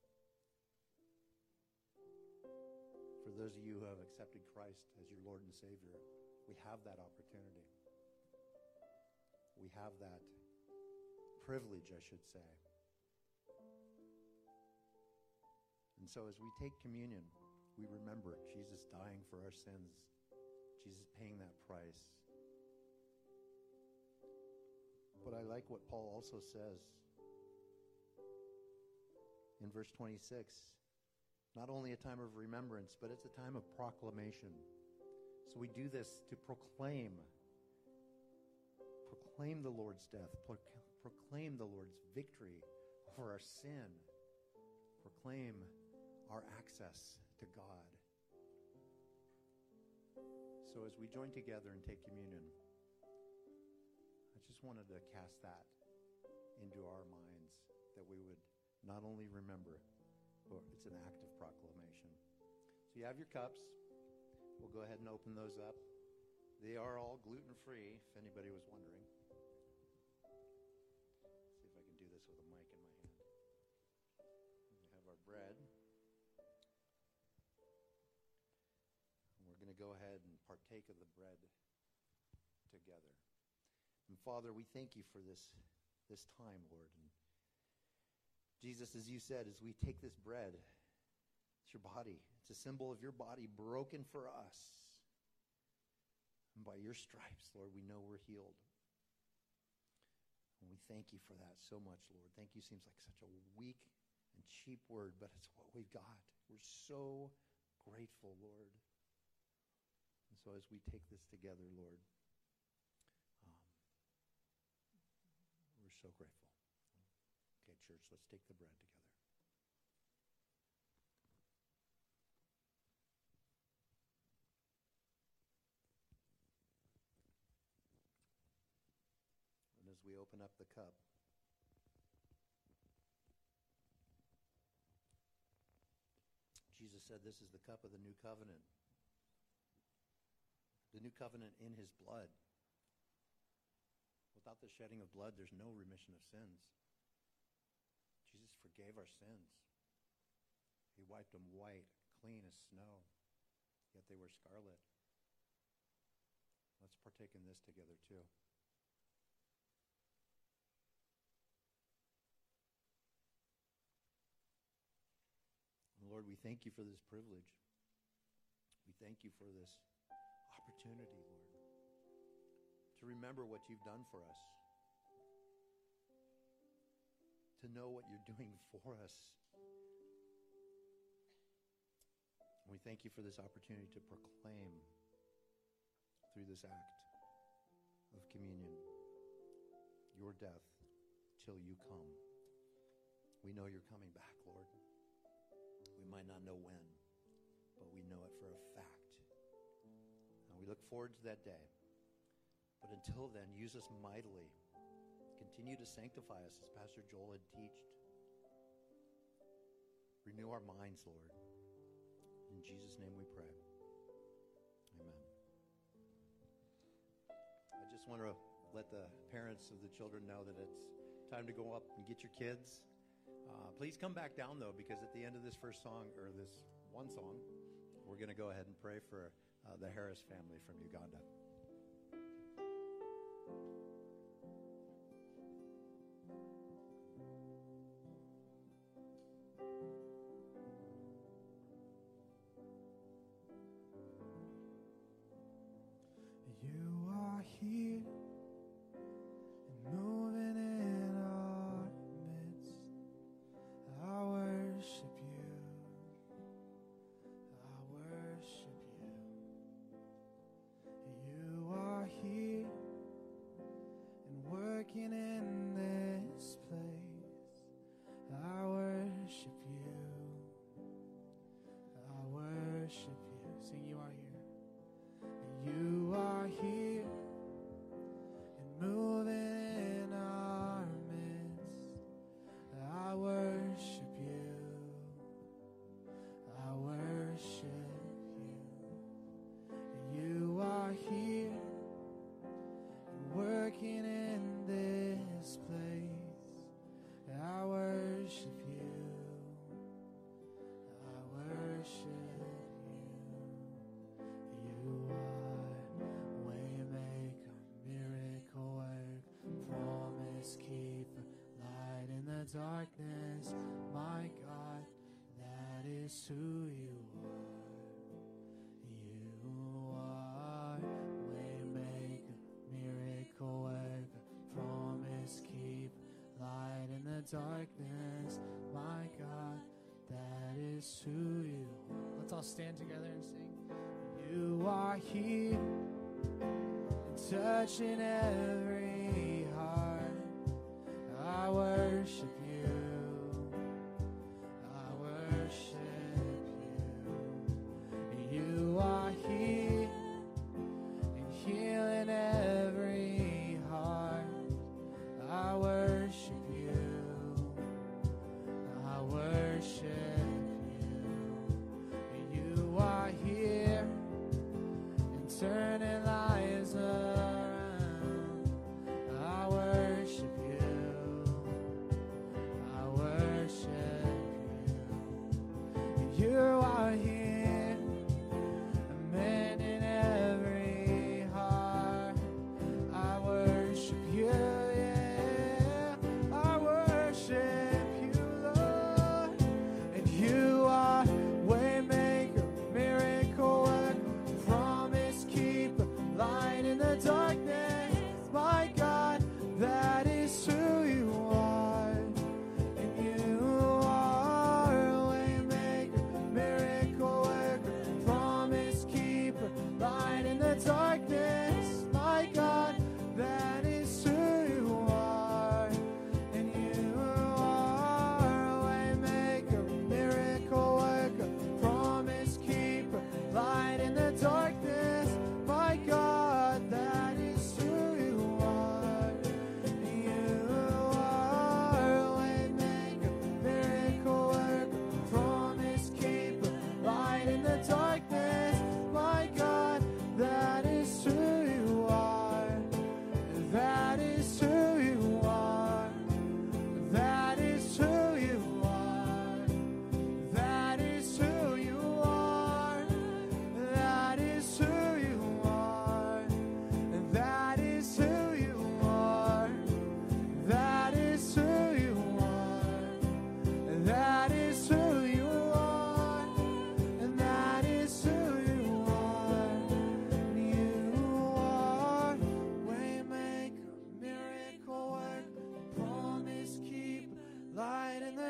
For those of you who have accepted Christ as your Lord and Savior, we have that opportunity. We have that privilege, I should say. And so as we take communion, we remember Jesus dying for our sins, Jesus paying that price. But I like what Paul also says in verse twenty-six. Not only a time of remembrance, but it's a time of proclamation. So we do this to proclaim, proclaim the Lord's death, pro- proclaim the Lord's victory over our sin, proclaim our access to God. So as we join together and take communion, I just wanted to cast that into our minds, that we would not only remember, but it's an act of proclamation. So you have your cups. We'll go ahead and open those up. They are all gluten-free, if anybody was wondering. Let's see if I can do this with a mic in my hand. We have our bread. And we're going to go ahead and partake of the bread together. And Father, we thank you for this, this time, Lord. And Jesus, as you said, as we take this bread It's your body. It's a symbol of your body broken for us. And by your stripes, Lord, we know we're healed. And we thank you for that so much, Lord. Thank you seems like such a weak and cheap word, but it's what we've got. We're so grateful, Lord. And so as we take this together, Lord, um, we're so grateful. Okay, church, let's take the bread together. And as we open up the cup, Jesus said this is the cup of the new covenant. The new covenant in his blood. Without the shedding of blood, there's no remission of sins. Jesus forgave our sins. He wiped them white, clean as snow, yet they were scarlet. Let's partake in this together too. Lord, we thank you for this privilege. We thank you for this opportunity, Lord, to remember what you've done for us, to know what you're doing for us. And we thank you for this opportunity to proclaim through this act of communion your death till you come. We know you're coming back, Lord. We might not know when, but we know it for a fact. And we look forward to that day. But until then, use us mightily. Continue to sanctify us as Pastor Joel had taught. Renew our minds, Lord. In Jesus' name we pray. Amen. I just want to let the parents of the children know that it's time to go up and get your kids. Uh, please come back down, though, because at the end of this first song, or this one song, we're going to go ahead and pray for uh, the Harris family from Uganda. You are here and moving in our midst. I worship you. I worship you. You are here and working in this place. I worship you. I worship you. Sing, you are here. You are here and moving in our midst. I worship you. I worship you. You are here and working in this place. I worship you. I worship you. You are waymaker, miracle work, promise keeper, light in the darkness. My God, that is who you are. You are waymaker, miracle worker, promise keeper, light in the darkness. My God, that is who you are. Let's all stand together and sing. You are here, touching every heart. I worship you. I worship you. You are here and healing every heart. I worship you. I worship you. You are here turning lives around.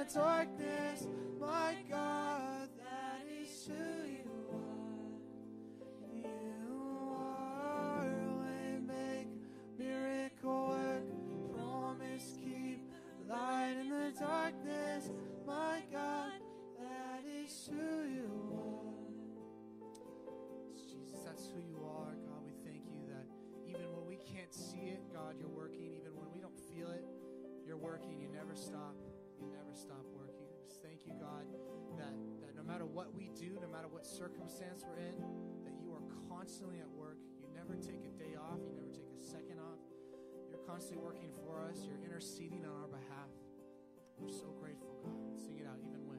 the darkness. My God, that is who you are. You are way make, miracle work, promise keep, light in the darkness. My God, that is who you are. Jesus, that's who you are, God. We thank you that even when we can't see it, God, you're working. Even when we don't feel it, you're working. You never stop. You never stop working. Just thank you, God, that, that no matter what we do, no matter what circumstance we're in, that you are constantly at work. You never take a day off. You never take a second off. You're constantly working for us. You're interceding on our behalf. We're so grateful, God. Sing it out, even when.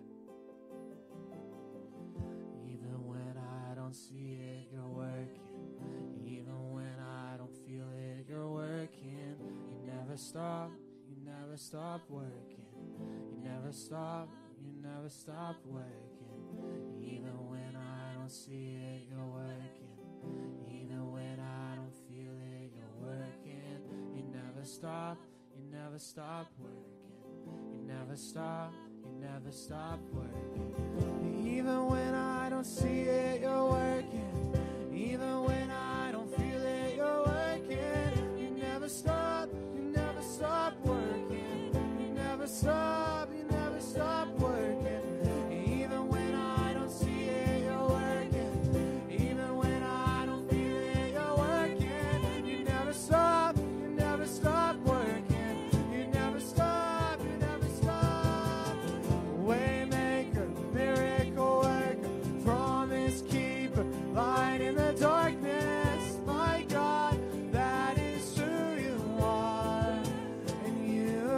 Even when I don't see it, you're working. Even when I don't feel it, you're working. You never stop, you never stop working. You never stop, you never stop working. Even when I don't see it, you're working. Even when I don't feel it, you're working. You never stop, you never stop working. You never stop, you never stop working. Even when I don't see it, you're working. Even when I don't feel it, you're working. You never stop, you never stop working. You never stop, you never stop working. Even when I don't see it, you're working. Even when I don't feel it, you're working. You never stop, you never stop working. You never stop, you never stop. Waymaker, miracle worker, promise keeper, light in the darkness. My God, that is who you are. And you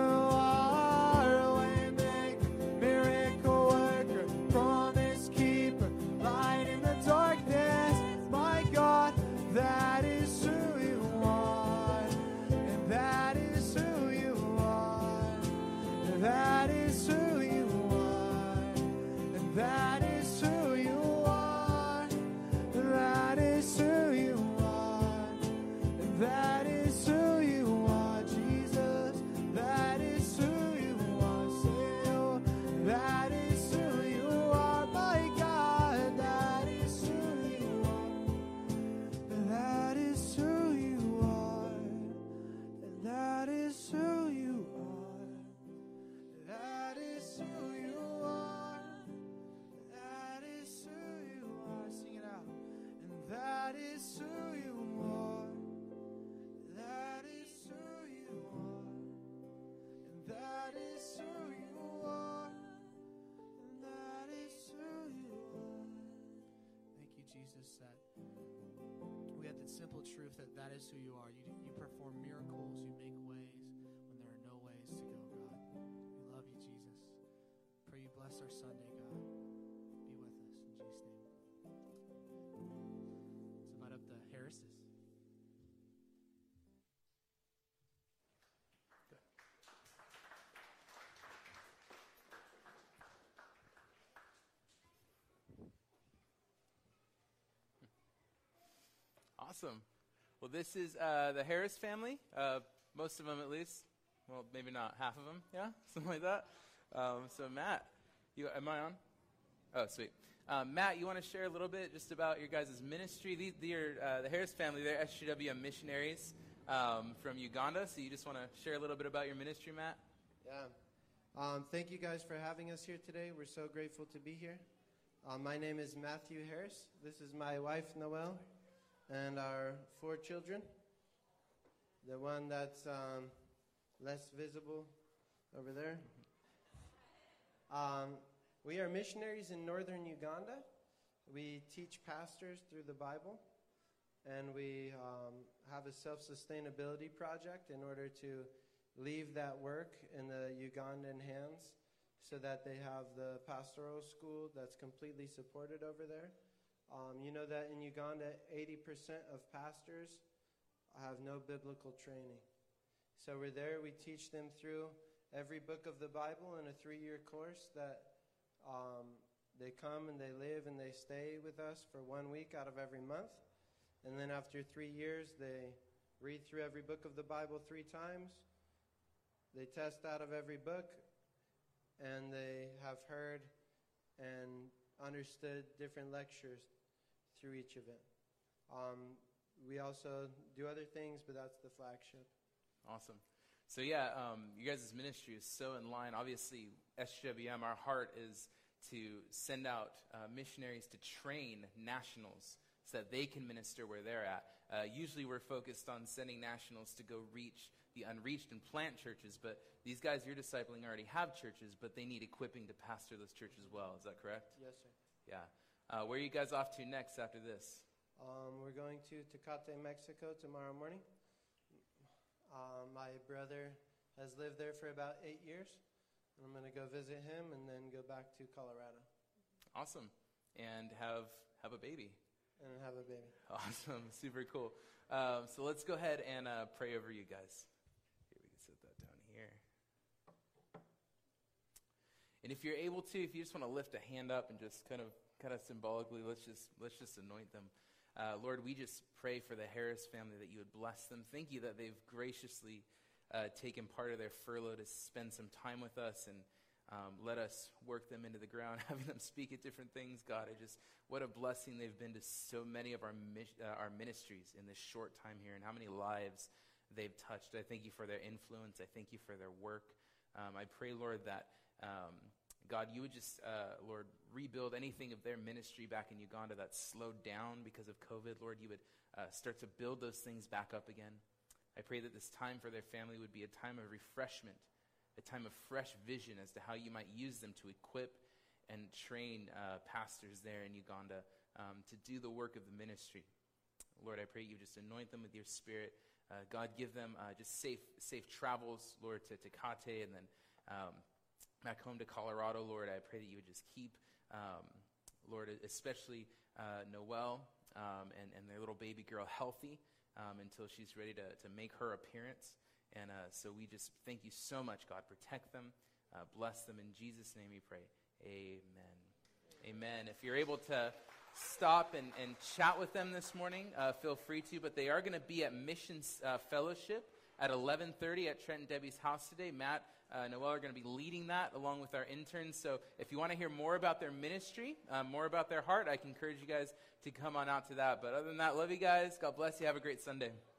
are waymaker, miracle worker, promise keeper, light in the darkness. My God, that is who you are. And that is who you are. And that is who you are. And that is who you are. That is who you are. And that is who you are, Jesus. That is who you are, Savior. That is who you are, my God. That is who you are. That is who you are. And that is who you are. That is who you are. That is who you are. Sing it out. And that is who you are. That is who you are. And that is who you are. And that is who you are. Thank you, Jesus, that we have the simple truth that that is who you are. You, you perform miracles. You make ways when there are no ways to go, God. We love you, Jesus. Pray you bless our Sunday, God. Be with us in Jesus' name. Let's invite up the Harrises. Good. Awesome. Well, this is uh, the Harris family. Uh, most of them, at least. Well, maybe not half of them. Yeah, something like that. Um, so, Matt, you am I on? Oh, sweet. Um, Matt, you want to share a little bit just about your guys' ministry? These, they are, uh, the Harris family, they're S G W missionaries um, from Uganda. So, you just want to share a little bit about your ministry, Matt? Yeah. Um, thank you guys for having us here today. We're so grateful to be here. Uh, my name is Matthew Harris. This is my wife, Noelle, and our four children. The one that's um, less visible over there. Um, we are missionaries in northern Uganda. We teach pastors through the Bible, and we um, have a self-sustainability project in order to leave that work in the Ugandan hands so that they have the pastoral school that's completely supported over there. Um, you know that in Uganda, eighty percent of pastors have no biblical training. So we're there, we teach them through every book of the Bible in a three-year course that um, they come and they live and they stay with us for one week out of every month. And then after three years, they read through every book of the Bible three times. They test out of every book. and they have heard and understood different lectures through each event. Um, we also do other things, but that's the flagship. Awesome. So yeah, um, you guys' ministry is so in line. Obviously, S G W M, our heart is to send out uh, missionaries to train nationals so that they can minister where they're at. Uh, usually we're focused on sending nationals to go reach the unreached and plant churches, but these guys you're discipling already have churches, but they need equipping to pastor those churches well. Is that correct? Yes, sir. Yeah. Uh, where are you guys off to next after this? Um, we're going to Tecate, Mexico tomorrow morning. Um, my brother has lived there for about eight years. I'm going to go visit him and then go back to Colorado. Awesome. And have have a baby. And have a baby. Awesome. Super cool. Um, so let's go ahead and uh, pray over you guys. Here, we can set that down here. And if you're able to, if you just want to lift a hand up and just kind of kind of symbolically, let's just let's just anoint them. Uh, Lord, we just pray for the Harris family that you would bless them. Thank you that they've graciously uh, taken part of their furlough to spend some time with us and um, let us work them into the ground, having them speak at different things. God, I just, what a blessing they've been to so many of our uh, our ministries in this short time here and how many lives they've touched. I thank you for their influence. I thank you for their work. Um, I pray, Lord, that um, God, you would just, uh, Lord, rebuild anything of their ministry back in Uganda that's slowed down because of COVID. Lord, you would uh, start to build those things back up again. I pray that this time for their family would be a time of refreshment, a time of fresh vision as to how you might use them to equip and train uh, pastors there in Uganda um, to do the work of the ministry. Lord, I pray you just anoint them with your spirit. Uh, God, give them uh, just safe safe travels, Lord, to Tecate and then um, back home to Colorado. Lord, I pray that you would just keep, um, Lord, especially uh, Noelle um, and, and their little baby girl healthy um, until she's ready to, to make her appearance. And uh, so we just thank you so much, God. Protect them, uh, bless them. In Jesus' name we pray. Amen. Amen. If you're able to stop and, and chat with them this morning, uh, feel free to. But they are going to be at Missions uh, Fellowship at eleven thirty at Trent and Debbie's house today. Matt, uh, Noelle are going to be leading that along with our interns. So if you want to hear more about their ministry, uh, more about their heart, I can encourage you guys to come on out to that. But other than that, love you guys. God bless you. Have a great Sunday.